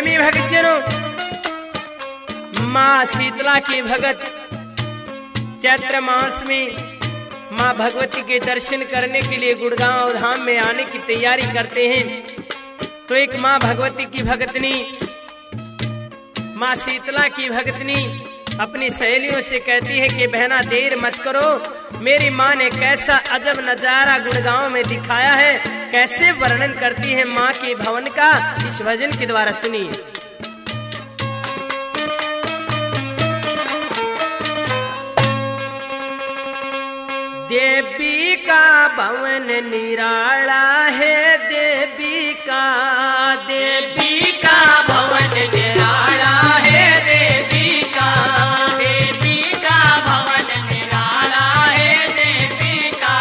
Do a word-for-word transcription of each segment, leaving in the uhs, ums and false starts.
प्रेमी भक्तजनों, माँ शीतला के भगत चैत्र मास में माँ भगवती के दर्शन करने के लिए गुड़गांव धाम में आने की तैयारी करते हैं। तो एक माँ भगवती की भगतनी, माँ शीतला की भगतनी अपनी सहेलियों से कहती है कि बहना देर मत करो, मेरी माँ ने कैसा अजब नजारा गुड़गांव में दिखाया है। कैसे वर्णन करती है माँ के भवन का, इस भजन के द्वारा सुनिए। देवी का भवन निराला है, देवी का देवी का भवन निराला है, देवी का देवी का भवन निराला है, देवी का।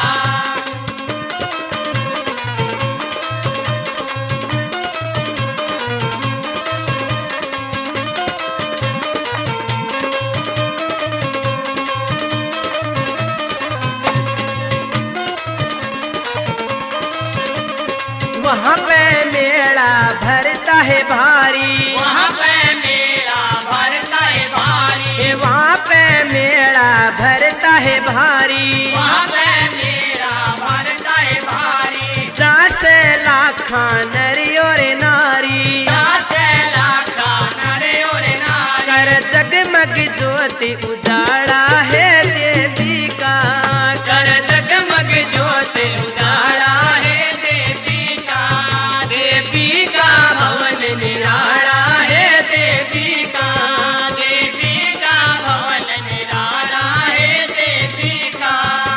वहाँ पे मेला भरता है भारी, वहाँ पे मेला भरता है भारी, वहाँ पे मेला भरता है भारी, वहाँ पे मेला भरता है भारी। दस लाखा नरी और नारी, दस लाखा नर और नारी, कर जगमग ज्योति उजाड़ा है, देवी का कर जगमग ज्योति उजाड़ा है, देवी का देवी का भवन निराला है, देवी का देवी का भवन निराला है, देवी का।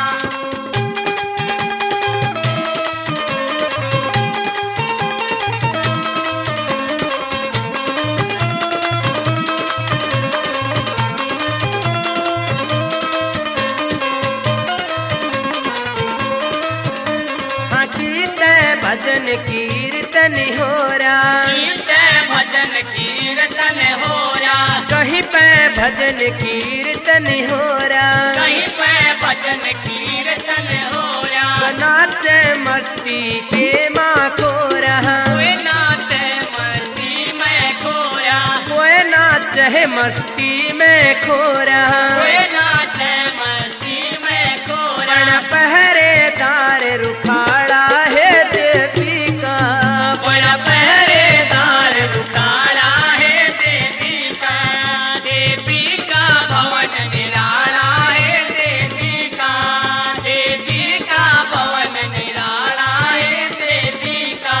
हाँ कीर्तन भजन कीर्तन हो रहा, कीर्तन भजन कीर्तन हो रहा, कहीं पे भजन कीर्तन हो रहा, कहीं पे भजन कीर्तन हो रहा। नाचे मस्ती के माँ खो रहा, कोई नाचे मस्ती में खोया, कोई नाच है मस्ती में खो रहा, कोई नाचे मस्ती में खोया। बड़ा पहरेदार रुखाड़ा है, देवी का बड़ा पहरेदार रुखाड़ा है, देवी का देवी का भवन निराला है, देवी का देवी का भवन निराला है, देवी का।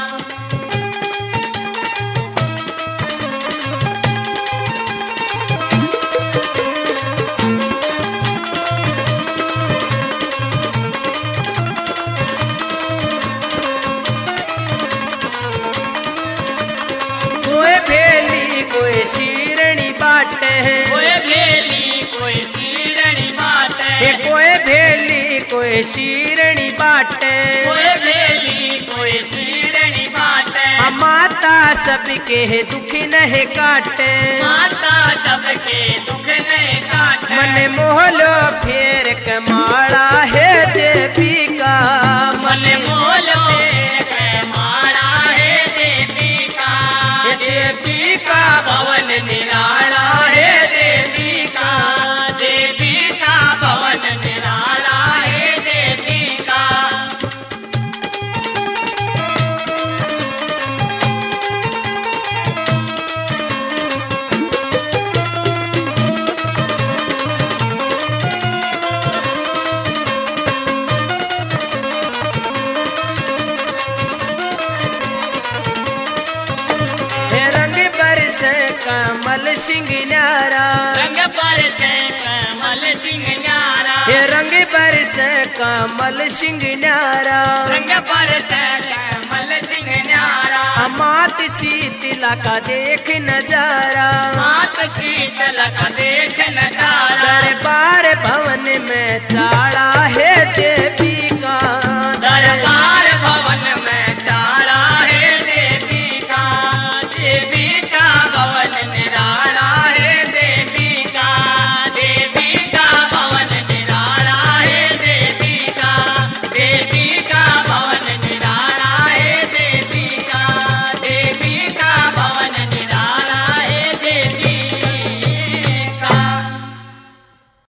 कोई भेली कोई शीरणी बाटे है, कोई भेली कोई शीरणी बाटे, ये कोई भेली कोई शीरणी बाटे, कोई भेली कोई शीरणी बाटे। माता सबके दुख नहीं काटे, माता सबके दुख नहीं काटे, मन मोहलो फेर कमाड़ा है, देवी का मन मोल पे माड़ा है, देवी का देवी का भवन निराला है, देवी का देवी का भवन निराला है, देवी का। हे रंग बरस कमल सिंह न्यारा, रंग पर कमल सिंह न्यारा, हे रंग बरस कमल सिंह न्यारा, रंग पर कमल सिंह न्यारा। मात शीतला का देख नजारा, मात शीतल का देख नजारा, दरबार भवन में